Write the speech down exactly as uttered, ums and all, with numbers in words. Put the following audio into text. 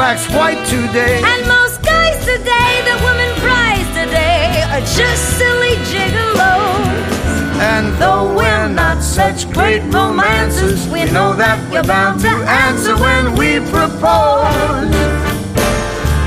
wax white today. And most guys today, the women prize today, are just silly gigolos. And though we're not such great romancers, we know that we're bound to answer when we propose.